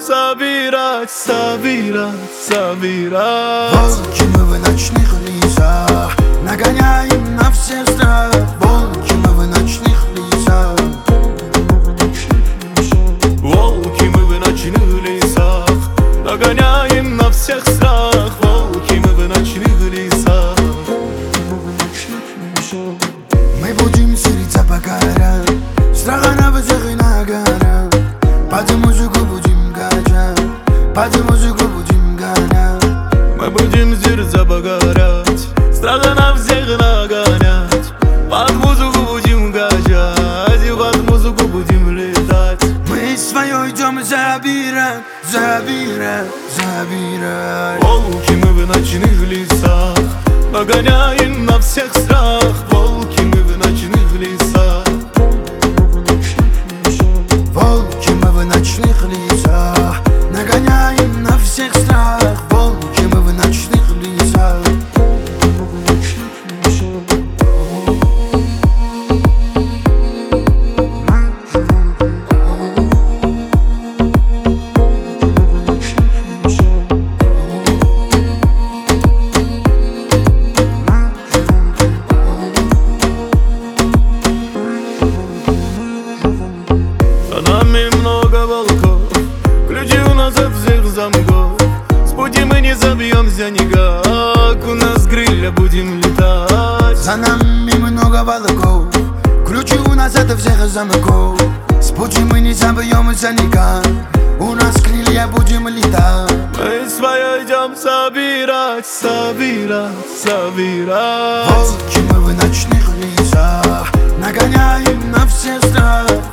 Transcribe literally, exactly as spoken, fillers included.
собирать, собирать, собирать. Волки мы в ночных лесах, нагоняем на все страх. Волки мы в ночных лесах. Волки мы в ночных лесах, нагоняем на всех страх. Волки мы в ночных лесах. Мы будем сердца покорять, страха на всех и на горах. Под музыку будем качать, под музыку будем гонять. Мы будем сердца покорять, страха на всех нагонять. Под музыку будем качать, под музыку будем летать. Мы свое идем забирать, забирать, забирать. Волки мы в ночных лесах, нагоняем на всех страх. Волки мы в ночных лесах. Волки мы в ночных лесах, нагоняем на всех страх. Волки мы в ночных лесах. Много волков, ключи у нас от всех замков. С пути мы не забьемся никак, у нас крылья будем летать. За нами много волков, ключи у нас от всех замков. С пути мы не забьемся никак, у нас крылья будем летать. Мы свое идем собирать, собирать, собирать. Волки мы в ночных лесах, нагоняем на все страх.